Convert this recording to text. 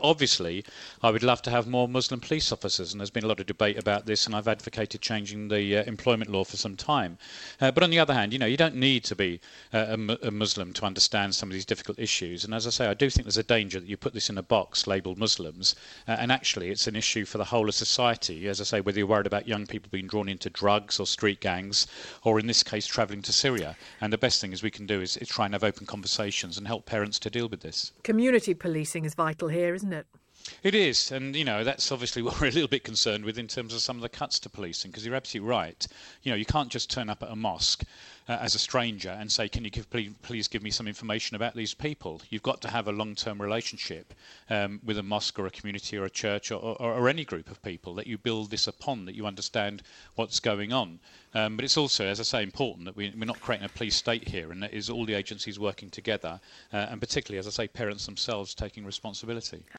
Obviously, I would love to have more Muslim police officers, and there's been a lot of debate about this, and I've advocated changing the employment law for some time. But on the other hand, you don't need to be a Muslim to understand some of these difficult issues. And as I say, I do think there's a danger that you put this in a box labelled Muslims, and actually it's an issue for the whole of society. As I say, whether you're worried about young people being drawn into drugs or street gangs, or in this case, travelling to Syria. And the best thing we can do is try and have open conversations and help parents to deal with this. Community policing is vital here, isn't it? It is, and that's obviously what we're a little bit concerned with in terms of some of the cuts to policing, because you're absolutely right. You can't just turn up at a mosque as a stranger and say, can you please give me some information about these people? You've got to have a long-term relationship with a mosque or a community or a church or any group of people that you build this upon, that you understand what's going on. But it's also, as I say, important that we're not creating a police state here, and that is all the agencies working together, and particularly, as I say, parents themselves taking responsibility.